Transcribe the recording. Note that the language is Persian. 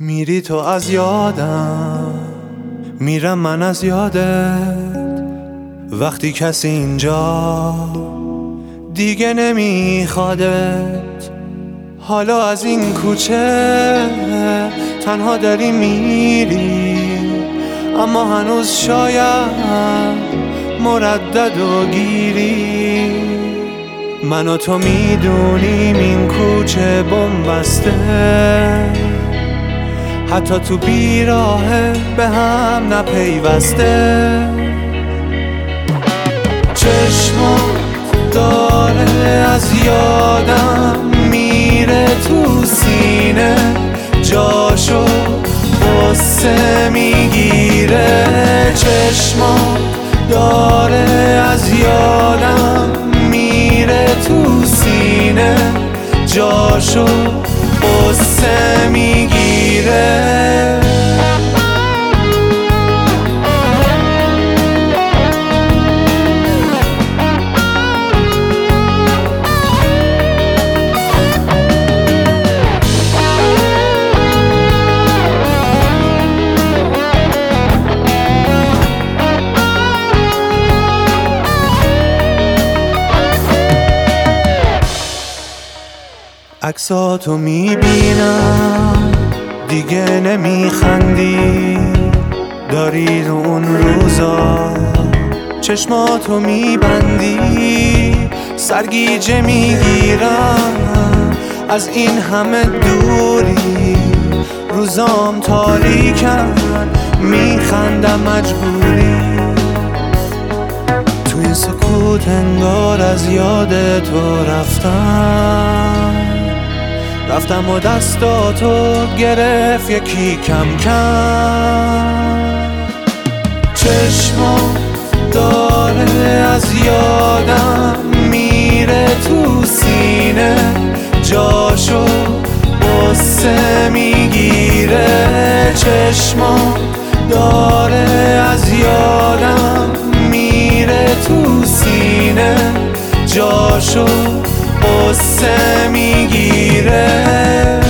میری تو از یادم، میرم من از یادت. وقتی کسی اینجا دیگه نمیخوادت، حالا از این کوچه تنها داری میری، اما هنوز شاید مردد و گیری. من و تو میدونیم این کوچه بن‌بسته، حتی تو بیراهه به هم نپیوسته. چشمات داره از یادم میره تو سینه، جاشو قصه میگیره. چشمات داره از یادم میره تو سینه، جاشو قصه میگیره. عکساتو میبینم دیگه نمیخندی، داری رو اون روزا چشماتو میبندی. سرگیجه میگیرم از این همه دوری، روزام تاریکن میخندم مجبوری. تو این سکوت انگار از یاد تو رفتم و دستاتو گرفت یکی کم کم. چشمات داره از یادم میره تو سینه، جاشو قصه میگیره. چشمات داره از یادم میره تو سینه، جاشو قصه میگیره.